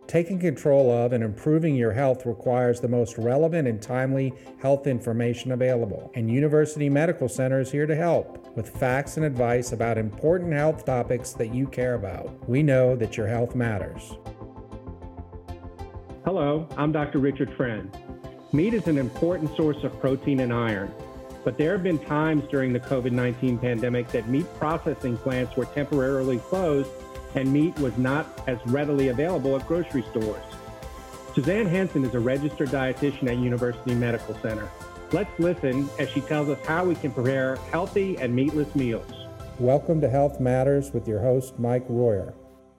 Taking control of and improving your health requires the most relevant and timely health information available, and University Medical Center is here to help with facts and advice about important health topics that you care about. We know that your health matters. Hello, I'm Dr. Richard Friend. Meat is an important source of protein and iron, but there have been times during the COVID-19 pandemic that meat processing plants were temporarily closed and meat was not as readily available at grocery stores. Suzanne Henson is a registered dietitian at University Medical Center. Let's listen as she tells us how we can prepare healthy and meatless meals. Welcome to Health Matters with your host, Mike Royer.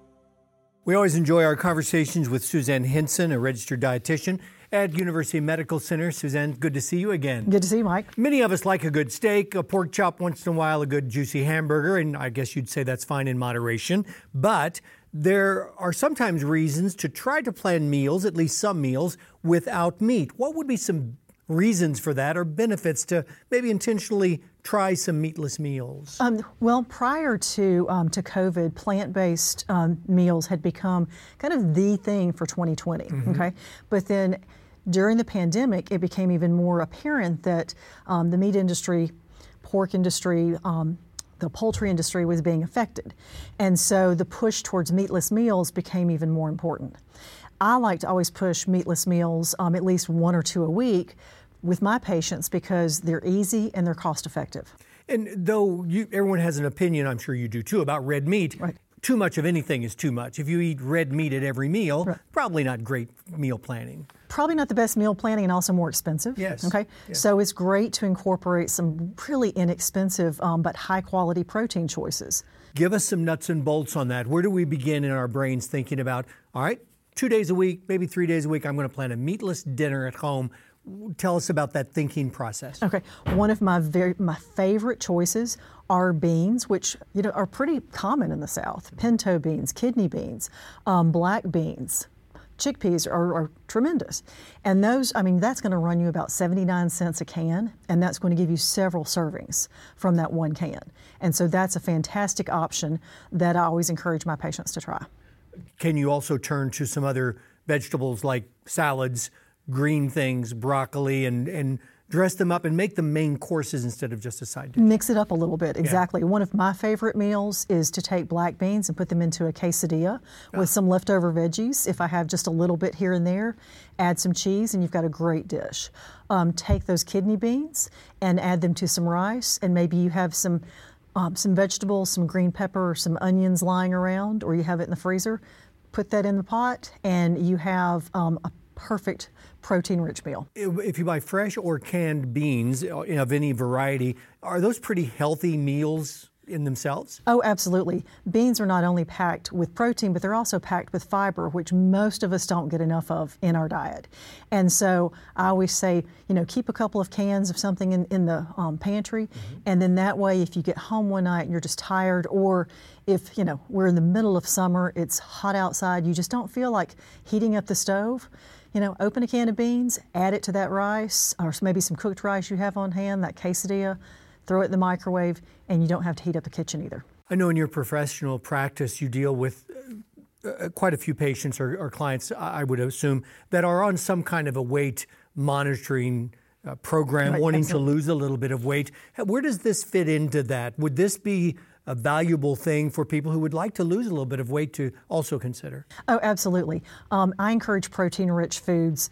We always enjoy our conversations with Suzanne Henson, a registered dietitian at University Medical Center. Suzanne, good to see you again. Good to see you, Mike. Many of us like a good steak, a pork chop once in a while, a good juicy hamburger, and I guess you'd say that's fine in moderation. But there are sometimes reasons to try to plan meals, at least some meals, without meat. What would be some reasons for that or benefits to maybe intentionally try some meatless meals? Well, prior to COVID, plant-based meals had become kind of the thing for 2020, okay? But then during the pandemic, it became even more apparent that the meat industry, pork industry, the poultry industry was being affected. And so the push towards meatless meals became even more important. I like to always push meatless meals at least one or two a week with my patients because they're easy and they're cost effective. And though everyone has an opinion, I'm sure you do too, about red meat, right. Too much of anything is too much. If you eat red meat at every meal, right. Probably not great meal planning. Probably not the best meal planning and also more expensive. Yes. Okay. Yes. So it's great to incorporate some really inexpensive but high quality protein choices. Give us some nuts and bolts on that. Where do we begin in our brains thinking about, all right, 2 days a week, maybe 3 days a week, I'm going to plan a meatless dinner at home. Tell us about that thinking process. Okay. One of my favorite choices are beans, which are pretty common in the South. Pinto beans, kidney beans, black beans. Chickpeas are tremendous. And those, that's going to run you about 79 cents a can, and that's going to give you several servings from that one can. And so that's a fantastic option that I always encourage my patients to try. Can you also turn to some other vegetables like salads, green things, broccoli, and dress them up and make them main courses instead of just a side dish? Mix it up a little bit, exactly. Yeah. One of my favorite meals is to take black beans and put them into a quesadilla with some leftover veggies. If I have just a little bit here and there, add some cheese and you've got a great dish. Take those kidney beans and add them to some rice, and maybe you have some vegetables, some green pepper or some onions lying around, or you have it in the freezer. Put that in the pot and you have a perfect protein-rich meal. If you buy fresh or canned beans of any variety, are those pretty healthy meals in themselves? Oh, absolutely. Beans are not only packed with protein, but they're also packed with fiber, which most of us don't get enough of in our diet. And so I always say, keep a couple of cans of something in the pantry, and then that way if you get home one night and you're just tired, or if, we're in the middle of summer, it's hot outside, you just don't feel like heating up the stove, open a can of beans, add it to that rice, or maybe some cooked rice you have on hand, that quesadilla, throw it in the microwave, and you don't have to heat up the kitchen either. I know in your professional practice you deal with quite a few patients or clients, I would assume, that are on some kind of a weight monitoring program, wanting to lose a little bit of weight. Where does this fit into that? Would this be a valuable thing for people who would like to lose a little bit of weight to also consider? Oh, absolutely. I encourage protein-rich foods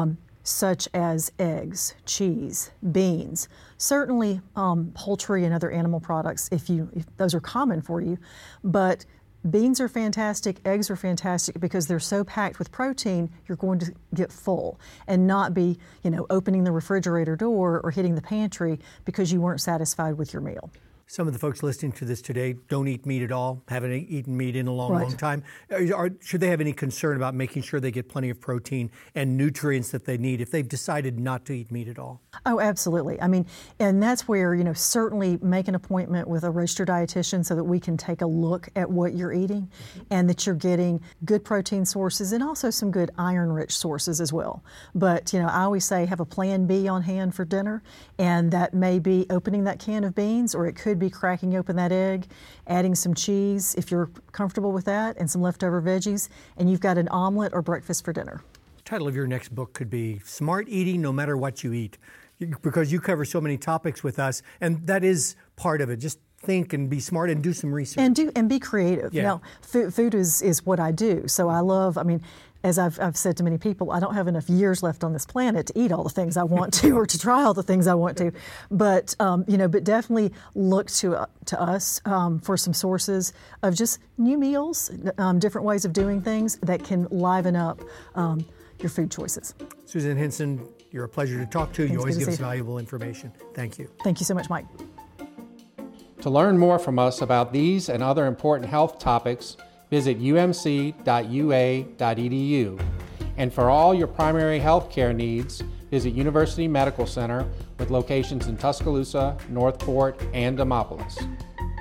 such as eggs, cheese, beans, certainly poultry and other animal products if those are common for you. But beans are fantastic, eggs are fantastic because they're so packed with protein, you're going to get full and not be, opening the refrigerator door or hitting the pantry because you weren't satisfied with your meal. Some of the folks listening to this today don't eat meat at all, haven't eaten meat in a long time. Should they have any concern about making sure they get plenty of protein and nutrients that they need if they've decided not to eat meat at all? Oh, absolutely. And that's where, certainly make an appointment with a registered dietitian so that we can take a look at what you're eating and that you're getting good protein sources and also some good iron-rich sources as well. But, I always say have a plan B on hand for dinner, and that may be opening that can of beans, or it could could be cracking open that egg, adding some cheese, if you're comfortable with that, and some leftover veggies, and you've got an omelet or breakfast for dinner. The title of your next book could be Smart Eating No Matter What You Eat, because you cover so many topics with us, and that is part of it. Just think and be smart and do some research. And be creative. Yeah. Food is what I do. So I love, as I've said to many people, I don't have enough years left on this planet to eat all the things I want to or to try all the things I want to. But, but definitely look to us for some sources of just new meals, different ways of doing things that can liven up your food choices. Susan Hinson, you're a pleasure to talk to. You always give us you. valuable information. Thank you. Thank you so much, Mike. To learn more from us about these and other important health topics, visit umc.ua.edu. And for all your primary health care needs, visit University Medical Center with locations in Tuscaloosa, Northport, and Demopolis.